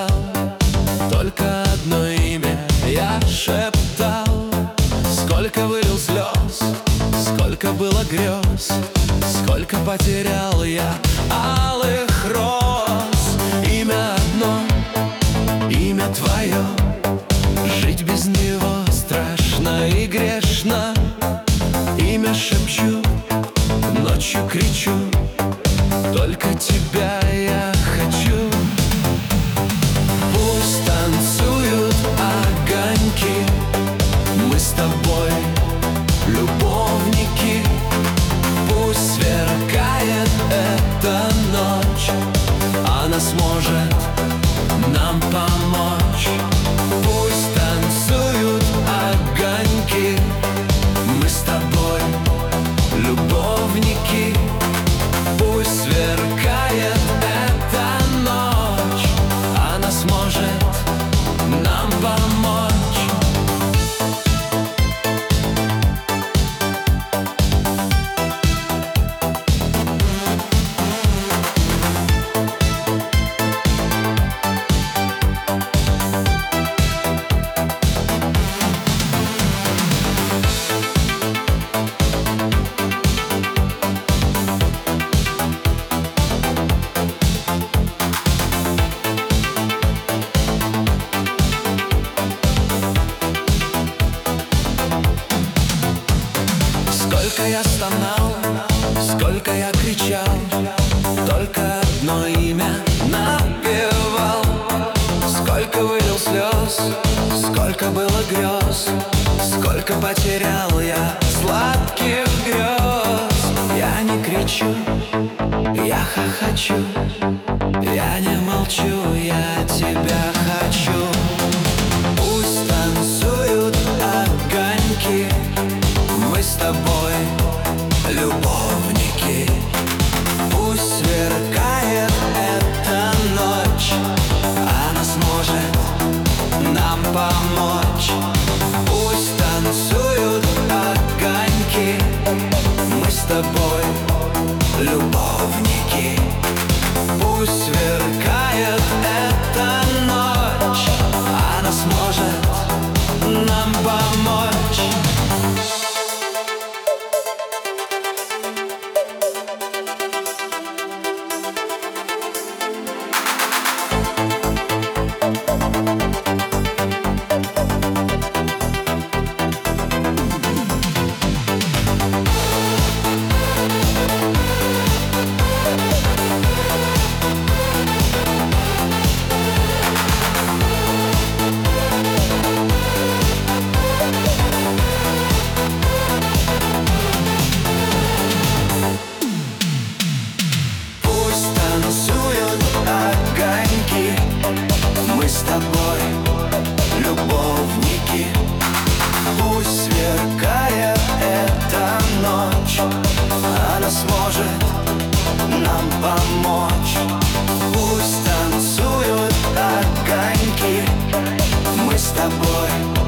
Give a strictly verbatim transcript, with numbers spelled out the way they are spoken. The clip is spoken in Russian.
ждал, только одно имя я шептал. Сколько вылил слез, сколько было грез, сколько потерял я алых роз. Имя одно, имя твое, жить без него страшно и грешно. Имя шепчу, ночью кричу, только тебя я хочу. Пусть танцуют огоньки, мы с тобой любовники. Пусть сверкает эта ночь, она сможет нам помочь. Пусть танцуют огоньки, мы с тобой любовники. Пусть сверкает эта ночь, она сможет нам помочь. Сколько я стонал, сколько я кричал, только одно имя напевал. Сколько вылил слез, сколько было грез, сколько потерял я сладких грез. Я не кричу, я хохочу, я не молчу, я тебя хочу. Пусть танцуют огоньки, мы с тобой любовники. Пусть сверкает эта ночь, она сможет нам помочь. Пусть танцуют огоньки, мы с тобой любовники. Пусть сверкает эта ночь, она сможет нам помочь. Мы с тобой любовники. Пусть сверкает эта ночь, она сможет нам помочь. Пусть танцуют огоньки, мы с тобой